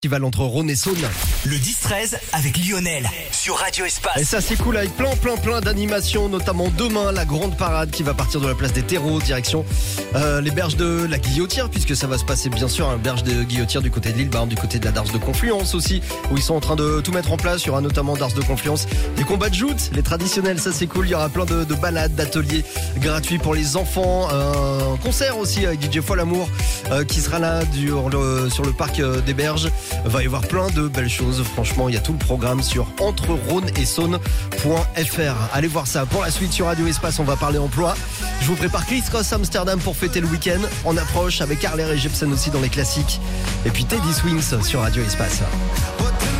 festival entre Rhône et Saône. Le 10-13 avec Lionel sur Radio Espace. Et ça c'est cool avec plein d'animations, notamment demain la grande parade qui va partir de la place des terreaux direction les berges de la Guillotière, puisque ça va se passer bien sûr à berge de Guillotière du côté de Lille, du côté de la Darse de Confluence aussi, où ils sont en train de tout mettre en place. Il y aura notamment Darse de Confluence, des combats de joutes, les traditionnels, ça c'est cool. Il y aura plein de balades, d'ateliers gratuits pour les enfants, un concert aussi avec DJ Folamour qui sera là sur le parc des Berges. Va y avoir plein de belles choses. Franchement, il y a tout le programme sur entrerhône-et-saône.fr. Allez voir ça. Pour la suite sur Radio Espace, on va parler emploi. Je vous prépare Chris Cross Amsterdam pour fêter le week-end. On approche avec Harley et Jepsen aussi dans les classiques. Et puis Teddy Swings sur Radio Espace.